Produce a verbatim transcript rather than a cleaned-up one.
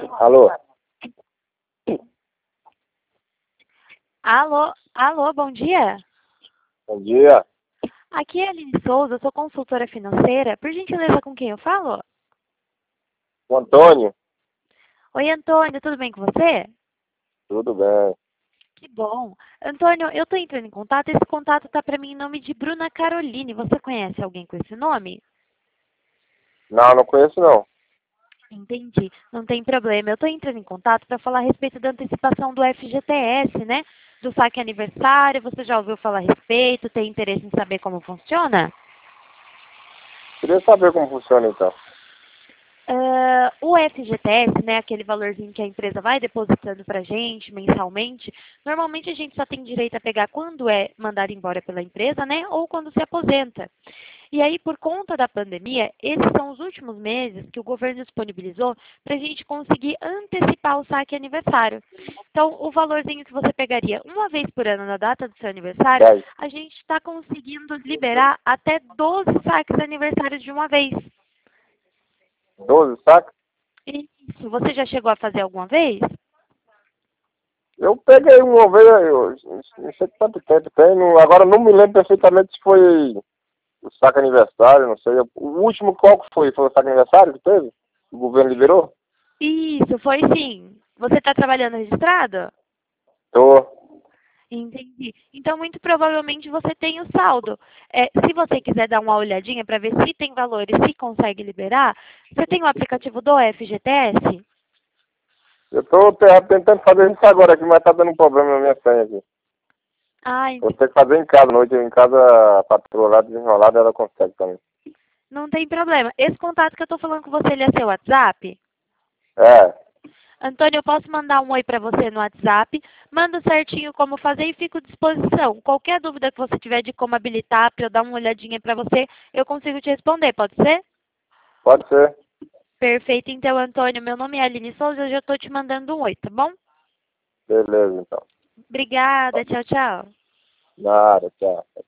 Alô? Alô, alô, bom dia. Bom dia. Aqui é a Aline Souza, sou consultora financeira. Por gentileza, com quem eu falo? O Antônio? Oi, Antônio, tudo bem com você? Tudo bem. Que bom. Antônio, eu estou entrando em contato. Esse contato está para mim em nome de Bruna Caroline. Você conhece alguém com esse nome? Não, não conheço não. Entendi, não tem problema. Eu estou entrando em contato para falar a respeito da antecipação do F G T S, né? Do saque aniversário. Você já ouviu falar a respeito? Tem interesse em saber como funciona? Queria saber como funciona então. Uh, o F G T S, né, aquele valorzinho que a empresa vai depositando para a gente mensalmente, normalmente a gente só tem direito a pegar quando é mandado embora pela empresa, né, ou quando se aposenta. E aí, por conta da pandemia, esses são os últimos meses que o governo disponibilizou para a gente conseguir antecipar o saque aniversário. Então, o valorzinho que você pegaria uma vez por ano na data do seu aniversário, dez. a gente está conseguindo liberar até doze saques aniversários de uma vez. doze sacos? Isso. Você já chegou a fazer alguma vez? Eu peguei uma vez, eu não sei quanto tempo tem, não- agora não me lembro perfeitamente se foi o saco aniversário, não sei. O último qual que foi? Foi o saco aniversário que teve? O governo liberou? Isso, foi sim. Você está trabalhando registrado? Tô. Entendi. Então, muito provavelmente você tem o saldo. É, se você quiser dar uma olhadinha para ver se tem valor e se consegue liberar, você tem o aplicativo do F G T S? Eu tô te- tentando fazer isso agora aqui, mas tá dando um problema na minha senha aqui. Ah, Vou ent- ter que fazer em casa, à noite em casa, a patroa lá desenrolada, ela consegue também. não tem problema. Esse contato que eu estou falando com você, ele é seu WhatsApp? É, Antônio, eu posso mandar um oi para você no WhatsApp, mando certinho como fazer e fico à disposição. Qualquer dúvida que você tiver de como habilitar para eu dar uma olhadinha para você, eu consigo te responder, pode ser? pode ser. Perfeito, então, Antônio, meu nome é Aline Souza, eu já estou te mandando um oi, tá bom? Beleza, então. Obrigada, tchau, tchau. Nada, tchau.